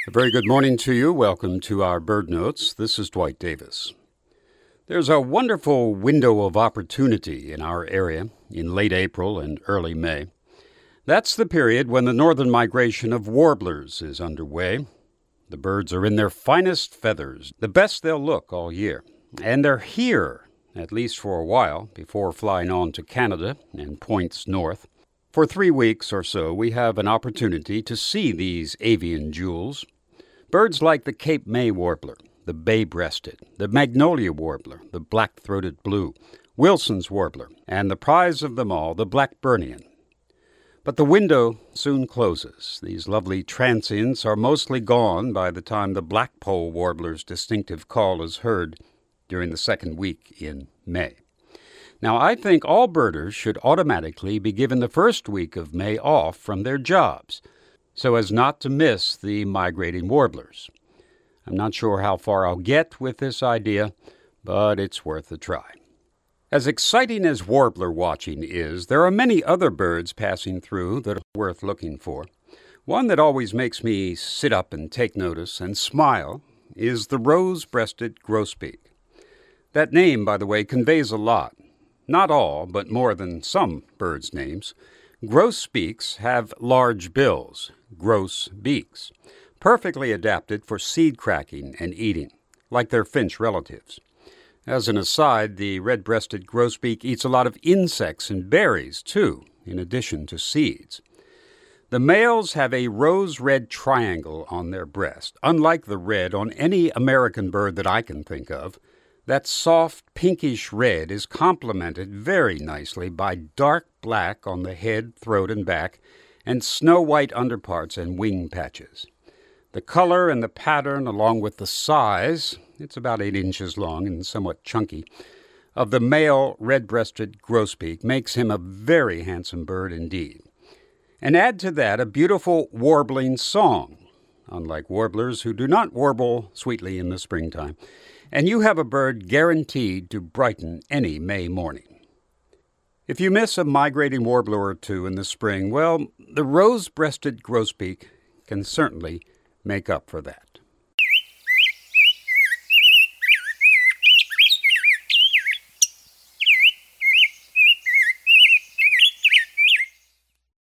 A very good morning to you. Welcome to our Bird Notes. This is Dwight Davis. There's a wonderful window of opportunity in our area in late April and early May. That's the period when the northern migration of warblers is underway. The birds are in their finest feathers, the best they'll look all year. And they're here, at least for a while, before flying on to Canada and points north. For 3 weeks or so, we have an opportunity to see these avian jewels. Birds like the Cape May warbler, the bay-breasted, the magnolia warbler, the black-throated blue, Wilson's warbler, and the prize of them all, the Blackburnian. But the window soon closes. These lovely transients are mostly gone by the time the blackpoll warbler's distinctive call is heard during the second week in May. Now, I think all birders should automatically be given the first week of May off from their jobs, so as not to miss the migrating warblers. I'm not sure how far I'll get with this idea, but it's worth a try. As exciting as warbler watching is, there are many other birds passing through that are worth looking for. One that always makes me sit up and take notice and smile is the rose-breasted grosbeak. That name, by the way, conveys a lot. Not all, but more than some birds' names. Grosbeaks have large bills, gross beaks, perfectly adapted for seed cracking and eating, like their finch relatives. As an aside, the red-breasted grosbeak eats a lot of insects and berries, too, in addition to seeds. The males have a rose-red triangle on their breast, unlike the red on any American bird that I can think of. That soft pinkish red is complemented very nicely by dark black on the head, throat, and back, and snow-white underparts and wing patches. The color and the pattern, along with the size, it's about 8 inches long and somewhat chunky, of the male red-breasted grosbeak makes him a very handsome bird indeed. And add to that a beautiful warbling song, unlike warblers who do not warble sweetly in the springtime, and you have a bird guaranteed to brighten any May morning. If you miss a migrating warbler or two in the spring, well, the rose-breasted grosbeak can certainly make up for that.